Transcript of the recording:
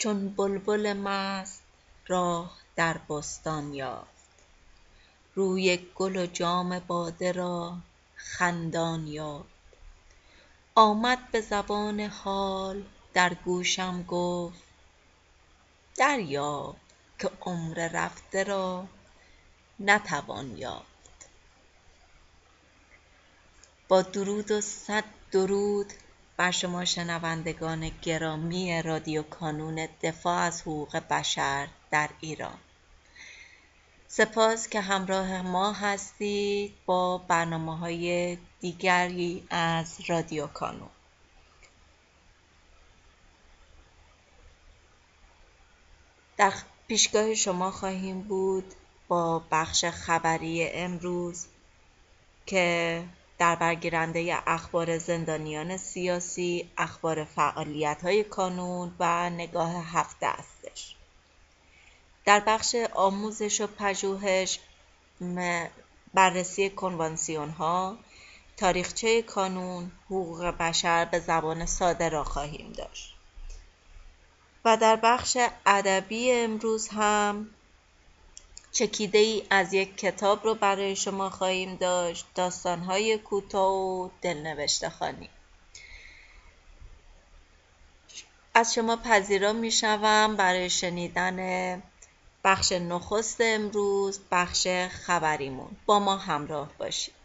چون بلبل مست راه در بستان یافت، روی گل و جام باده را خندان یافت. آمد به زبان حال در گوشم گفت، دریاب که عمر رفته را نتوان یافت. با درود و صد درود بر شما شنوندگان گرامی رادیو کانون دفاع از حقوق بشر در ایران. سپاس که همراه ما هستید با برنامه‌های دیگری از رادیو کانون. در پیشگاه شما خواهیم بود با بخش خبری امروز که در برگیرنده اخبار زندانیان سیاسی، اخبار فعالیت‌های کانون و نگاه هفته هستش. در بخش آموزش و پژوهش بررسی کنوانسیون‌ها، تاریخچه کانون، حقوق بشر به زبان ساده را خواهیم داشت. و در بخش ادبی امروز هم چکیده‌ای از یک کتاب رو برای شما خواهیم داشت، داستان‌های کوتاه و دلنوشته خوانی. از شما پذیرا می‌شوم برای شنیدن بخش نخست امروز، بخش خبریمون. با ما همراه باشید.